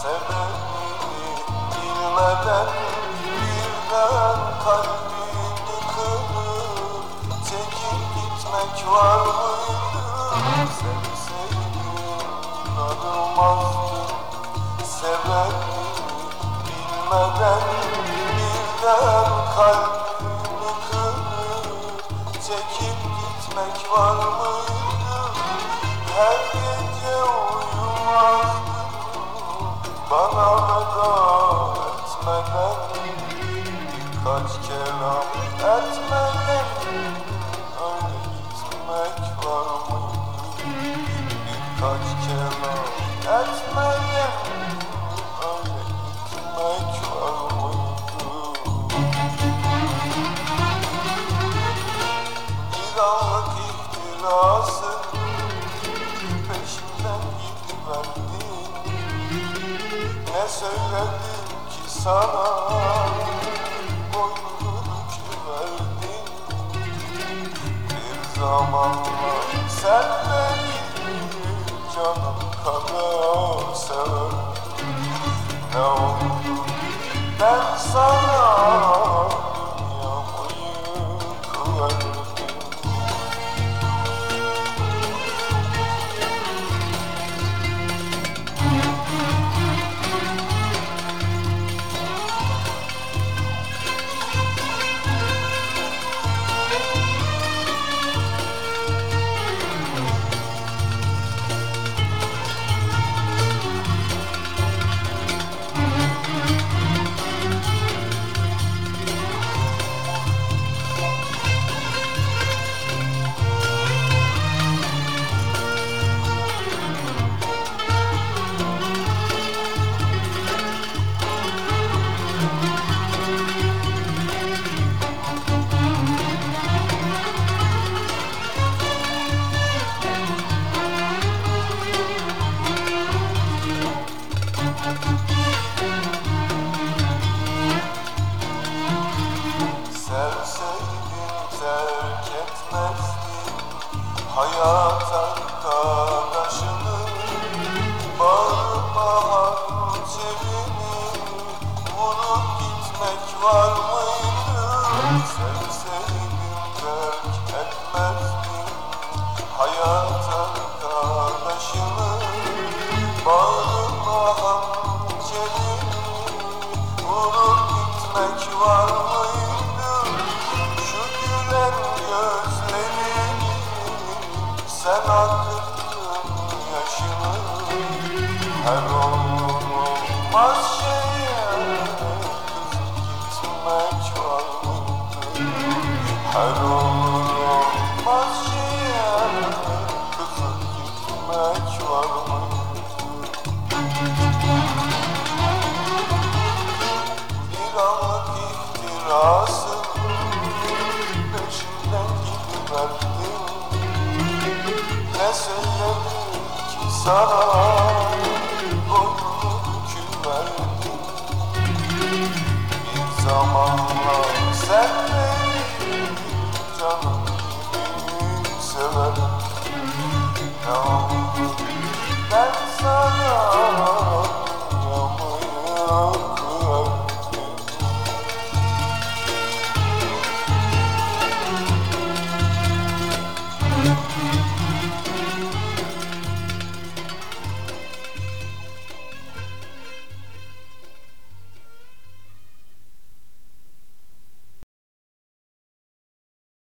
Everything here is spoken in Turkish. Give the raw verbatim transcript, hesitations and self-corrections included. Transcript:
Sebebini bilmeden birden kalbimi kırıp çekip gitmek var mıydı? Sevseydim darılmazdım. Sebebini bilmeden birden kalbimi kırıp çekip gitmek var mıydı? Her gece uyumazdım bana veda etmeden, birkaç kelam etmeden öyle gitmek var mıydı? Birkaç kelam etmeden öyle gitmek var mıydı? Bir anlık ihtirası peşimden gidiverdin. Ne söyledim ki sana, boynunu büküverdin. Bir zamanlar sen beni canım kadar severdin. Ne oldu ben sana dünyamı yıkıverdim. Sevseydin terk etmezdin hayat arkadaşını. Bağrıma hançerini vurup gitmek var mıydı? Sevseydin terk etmezdin hayat arkadaşını. Bağrıma hançerini vurup gitmek var mıydı? Gözlerini sen akıttın yaşını. Her olur olmaz şeye kızıp gitmek var mıydı? Her olur olmaz şeye kızıp gitmek var mıydı? Bir anlık ihtirası ne söyledim ki sana, boynunu büküverdin. Bir zamanlar sen beni canım gibi severdin. Ne oldu ben sana dünyamı